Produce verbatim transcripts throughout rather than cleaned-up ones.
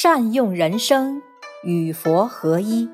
善用人生，与佛合一。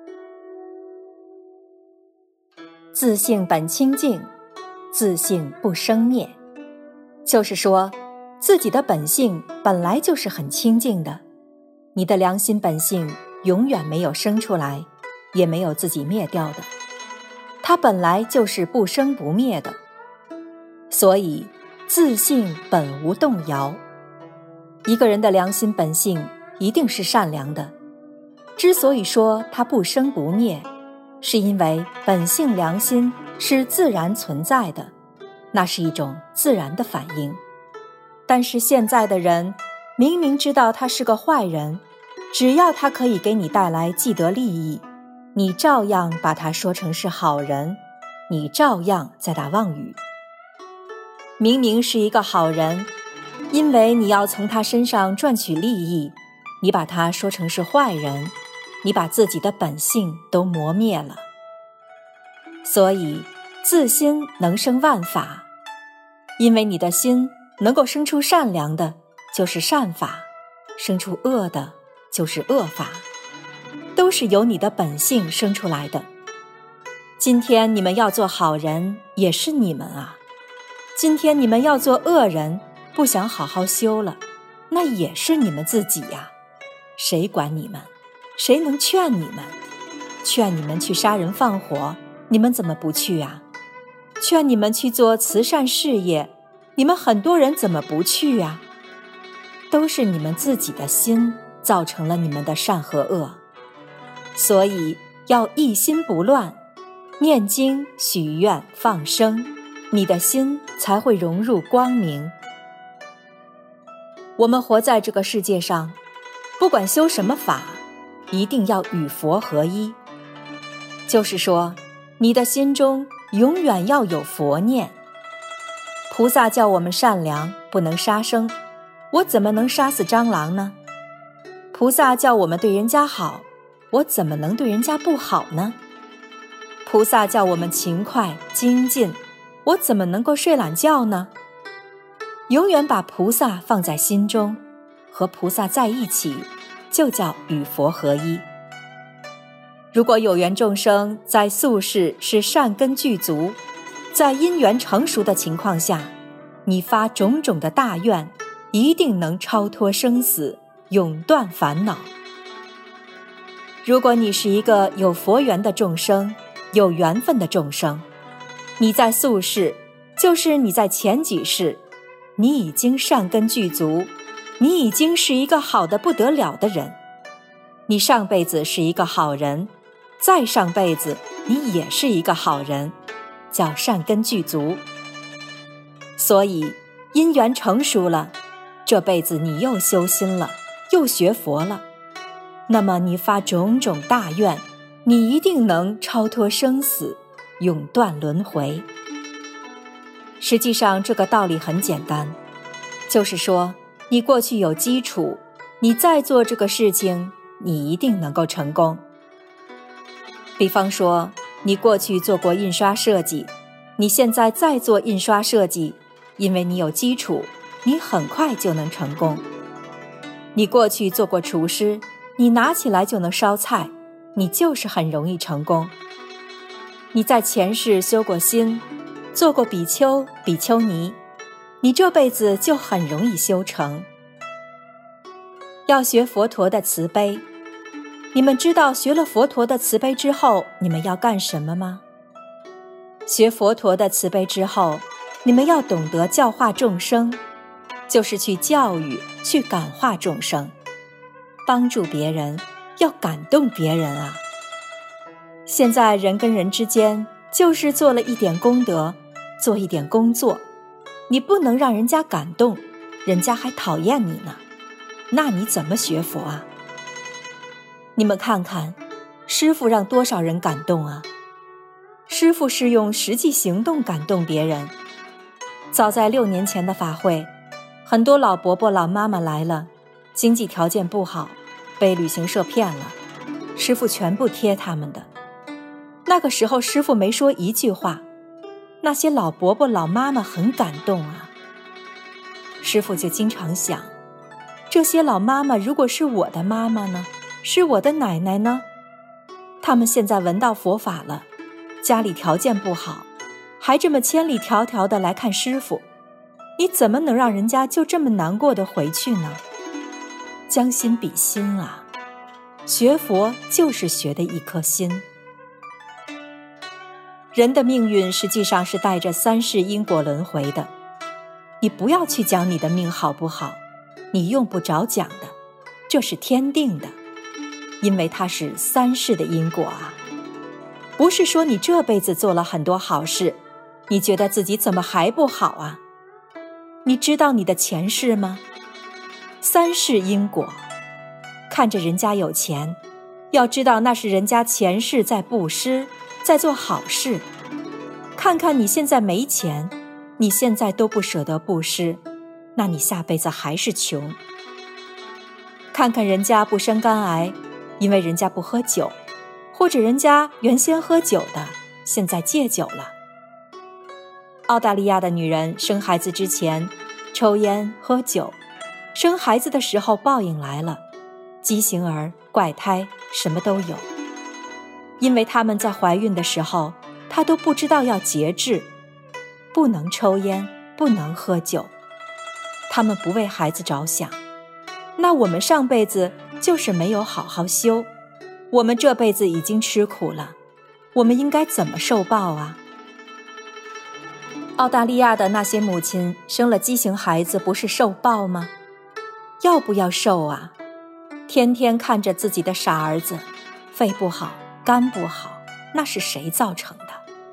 自性本清净，自性不生灭。就是说，自己的本性本来就是很清净的，你的良心本性永远没有生出来，也没有自己灭掉的，它本来就是不生不灭的，所以自性本无动摇。一个人的良心本性一定是善良的，之所以说它不生不灭，是因为本性良心是自然存在的，那是一种自然的反应。但是现在的人明明知道他是个坏人，只要他可以给你带来既得利益，你照样把他说成是好人，你照样在打妄语。明明是一个好人，因为你要从他身上赚取利益，你把他说成是坏人，你把自己的本性都磨灭了。所以自心能生万法，因为你的心能够生出善良的就是善法，生出恶的就是恶法，都是由你的本性生出来的。今天你们要做好人，也是你们啊；今天你们要做恶人，不想好好修了，那也是你们自己呀。谁管你们？谁能劝你们？劝你们去杀人放火，你们怎么不去啊？劝你们去做慈善事业，你们很多人怎么不去啊？都是你们自己的心造成了你们的善和恶。所以要一心不乱，念经许愿放生，你的心才会融入光明。我们活在这个世界上，不管修什么法，一定要与佛合一。就是说，你的心中永远要有佛念。菩萨叫我们善良，不能杀生，我怎么能杀死蟑螂呢？菩萨叫我们对人家好，我怎么能对人家不好呢？菩萨叫我们勤快精进，我怎么能够睡懒觉呢？永远把菩萨放在心中，和菩萨在一起，就叫与佛合一。如果有缘众生在宿世是善根具足，在因缘成熟的情况下，你发种种的大愿，一定能超脱生死，永断烦恼。如果你是一个有佛缘的众生，有缘分的众生，你在宿世，就是你在前几世，你已经善根具足，你已经是一个好的不得了的人。你上辈子是一个好人，再上辈子你也是一个好人，叫善根具足。所以因缘成熟了，这辈子你又修心了，又学佛了，那么你发种种大愿，你一定能超脱生死，永断轮回。实际上这个道理很简单，就是说你过去有基础，你再做这个事情，你一定能够成功。比方说，你过去做过印刷设计，你现在再做印刷设计，因为你有基础，你很快就能成功。你过去做过厨师，你拿起来就能烧菜，你就是很容易成功。你在前世修过心，做过比丘、比丘尼，你这辈子就很容易修成。要学佛陀的慈悲，你们知道学了佛陀的慈悲之后，你们要干什么吗？学佛陀的慈悲之后，你们要懂得教化众生，就是去教育，去感化众生，帮助别人，要感动别人啊。现在人跟人之间，就是做了一点功德，做一点工作，你不能让人家感动，人家还讨厌你呢，那你怎么学佛啊？你们看看，师父让多少人感动啊？师父是用实际行动感动别人。早在六年前的法会，很多老伯伯老妈妈来了，经济条件不好，被旅行社骗了，师父全部贴他们的。那个时候师父没说一句话，那些老伯伯老妈妈很感动啊。师父就经常想， 这些老妈妈如果是我的妈妈呢？是我的奶奶呢？他们现在闻到佛法了，家里条件不好，还这么千里迢迢的来看师父，你怎么能让人家就这么难过的回去呢？将心比心啊，学佛就是学的一颗心。人的命运实际上是带着三世因果轮回的，你不要去讲你的命好不好，你用不着讲的，这是天定的，因为它是三世的因果啊。不是说你这辈子做了很多好事，你觉得自己怎么还不好啊？你知道你的前世吗？三世因果，看着人家有钱，要知道那是人家前世在布施，在做好事。看看你现在没钱，你现在都不舍得布施，那你下辈子还是穷。看看人家不生肝癌，因为人家不喝酒，或者人家原先喝酒的，现在戒酒了。澳大利亚的女人生孩子之前抽烟喝酒，生孩子的时候报应来了，畸形儿、怪胎什么都有。因为他们在怀孕的时候，她都不知道要节制，不能抽烟，不能喝酒，他们不为孩子着想。那我们上辈子就是没有好好修，我们这辈子已经吃苦了，我们应该怎么受报啊？澳大利亚的那些母亲生了畸形孩子，不是受报吗？要不要受啊？天天看着自己的傻儿子，肺不好，肝不好，那是谁造成的？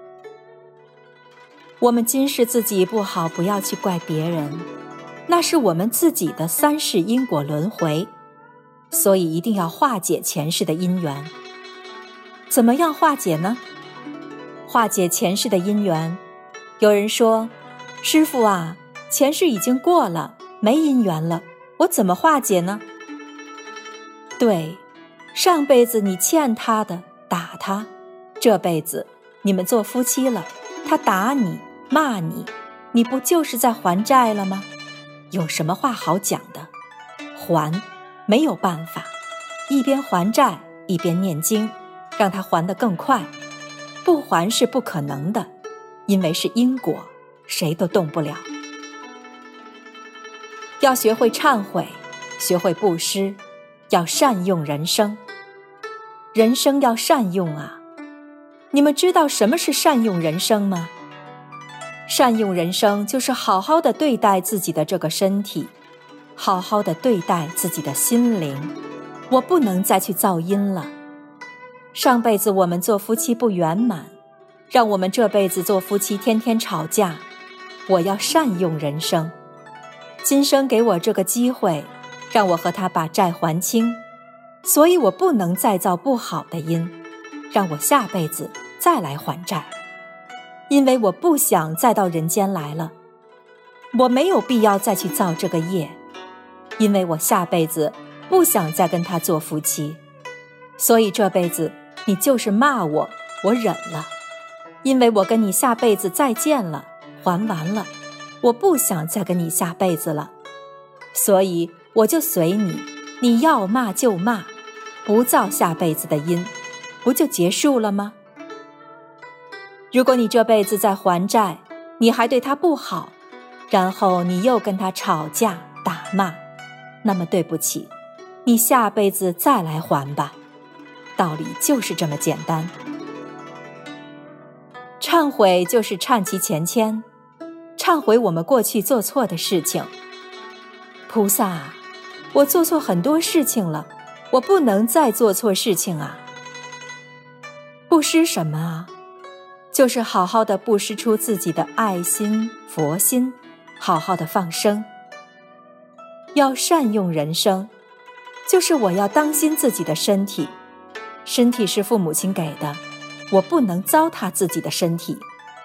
我们今世自己不好，不要去怪别人，那是我们自己的三世因果轮回，所以一定要化解前世的因缘。怎么样化解呢？化解前世的因缘，有人说，师父啊，前世已经过了，没因缘了，我怎么化解呢？对，上辈子你欠他的，打他，这辈子你们做夫妻了，他打你骂你，你不就是在还债了吗？有什么话好讲的？还，没有办法，一边还债一边念经，让他还得更快。不还是不可能的，因为是因果，谁都动不了。要学会忏悔，学会布施，要善用人生。人生要善用啊！你们知道什么是善用人生吗？善用人生就是好好的对待自己的这个身体，好好的对待自己的心灵。我不能再去造因了。上辈子我们做夫妻不圆满，让我们这辈子做夫妻天天吵架。我要善用人生，今生给我这个机会，让我和他把债还清，所以我不能再造不好的因，让我下辈子再来还债。因为我不想再到人间来了，我没有必要再去造这个业，因为我下辈子不想再跟他做夫妻，所以这辈子你就是骂我，我忍了，因为我跟你下辈子再见了，还完了，我不想再跟你下辈子了，所以我就随你，你要骂就骂，不造下辈子的因，不就结束了吗？如果你这辈子在还债，你还对他不好，然后你又跟他吵架打骂，那么对不起，你下辈子再来还吧。道理就是这么简单。忏悔就是忏其前愆，忏悔我们过去做错的事情。菩萨，我做错很多事情了，我不能再做错事情啊。布施什么啊？就是好好的布施出自己的爱心、佛心，好好的放生。要善用人生，就是我要当心自己的身体，身体是父母亲给的，我不能糟蹋自己的身体。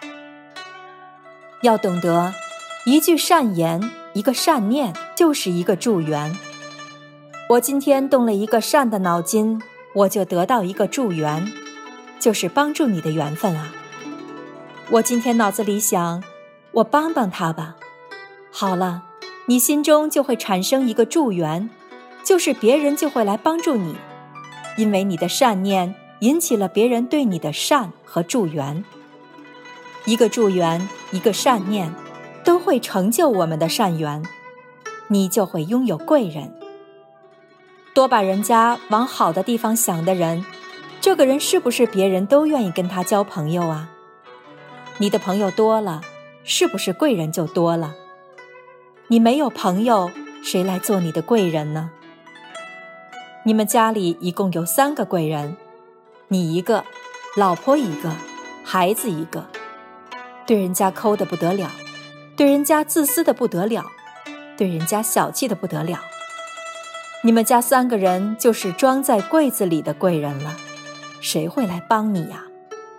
要懂得，一句善言，一个善念，就是一个助缘。我今天动了一个善的脑筋，我就得到一个助缘，就是帮助你的缘分啊。我今天脑子里想，我帮帮他吧，好了， 你心中就会产生一个助缘，就是别人就会来帮助你，因为你的善念引起了别人对你的善和助缘。一个助缘，一个善念，都会成就我们的善缘，你就会拥有贵人。多把人家往好的地方想的人，这个人是不是别人都愿意跟他交朋友啊？你的朋友多了，是不是贵人就多了？你没有朋友，谁来做你的贵人呢？你们家里一共有三个贵人，你一个，老婆一个，孩子一个。对人家抠得不得了，对人家自私的不得了，对人家小气的不得了。你们家三个人就是装在柜子里的贵人了，谁会来帮你呀？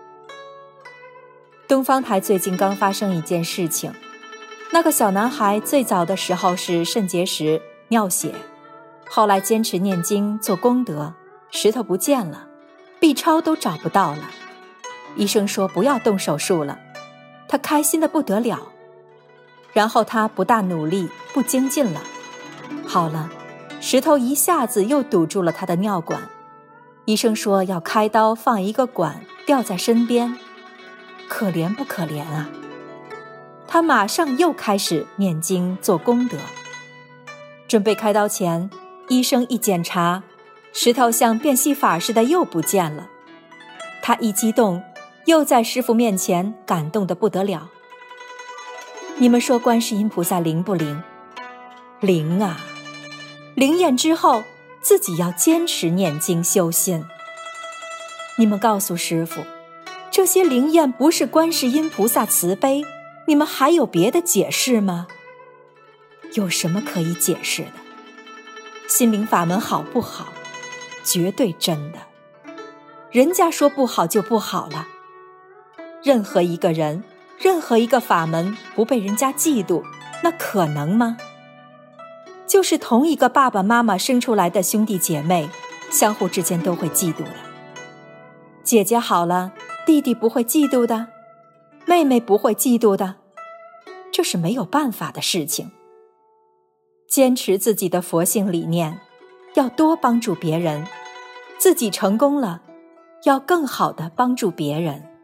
东方台最近刚发生一件事情，那个小男孩最早的时候是肾结石、尿血，后来坚持念经做功德，石头不见了， B 超都找不到了。医生说不要动手术了，他开心得不得了。然后他不大努力，不精进了，好了，石头一下子又堵住了他的尿管，医生说要开刀放一个管吊在身边，可怜不可怜啊？他马上又开始念经做功德。准备开刀前，医生一检查，石头像变戏法似的又不见了。他一激动，又在师父面前感动得不得了。你们说观世音菩萨灵不灵？灵啊！灵验之后，自己要坚持念经修心。你们告诉师父，这些灵验不是观世音菩萨慈悲，你们还有别的解释吗？有什么可以解释的？心灵法门好不好？绝对真的。人家说不好就不好了。任何一个人，任何一个法门不被人家嫉妒，那可能吗？就是同一个爸爸妈妈生出来的兄弟姐妹，相互之间都会嫉妒的。姐姐好了，弟弟不会嫉妒的，妹妹不会嫉妒的，这是没有办法的事情。坚持自己的佛性理念，要多帮助别人，自己成功了，要更好地帮助别人。